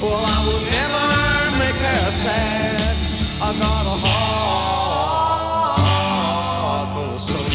Well, I would never make her sad. I got a heart full of soul.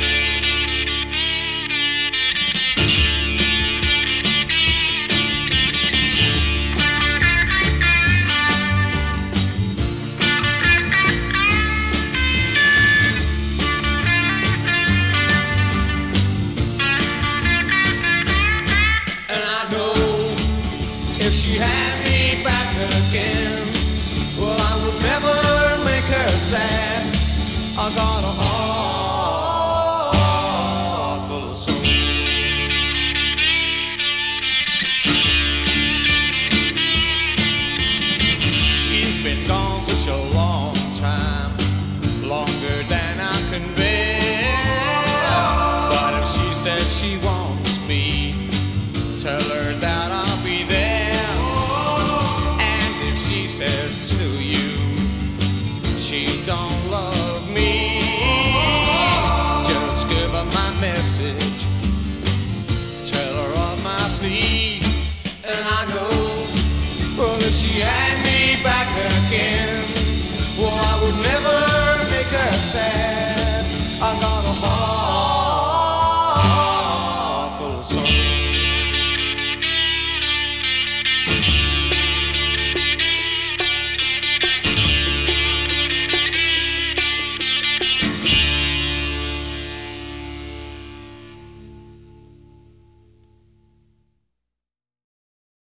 If she had me back again, well, I would never make her sad. I got a heart full of soul. She's been gone such a long time, longer than I can bear. But if she says she wants me, tell her that I'll be there. Says to you she don't love me, just give her my message, tell her of my plea. And I know, well, if she had me back again, well, I would never make her sad.